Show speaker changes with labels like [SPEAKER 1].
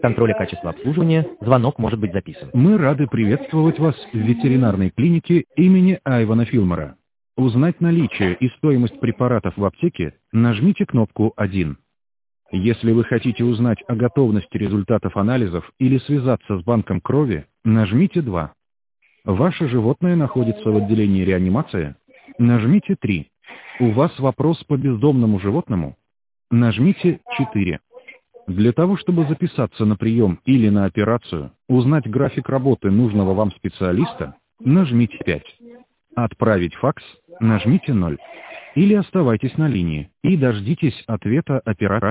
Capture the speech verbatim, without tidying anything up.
[SPEAKER 1] контроля качества обслуживания, звонок может быть записан.
[SPEAKER 2] Мы рады приветствовать вас в ветеринарной клинике имени Айвана Филмора. Узнать наличие и стоимость препаратов в аптеке, нажмите кнопку один. Если вы хотите узнать о готовности результатов анализов или связаться с банком крови, нажмите два. Ваше животное находится в отделении реанимации? Нажмите три. У вас вопрос по бездомному животному? Нажмите четыре. Для того, чтобы записаться на прием или на операцию, узнать график работы нужного вам специалиста, нажмите пять. Отправить факс, нажмите ноль. Или оставайтесь на линии и дождитесь ответа оператора.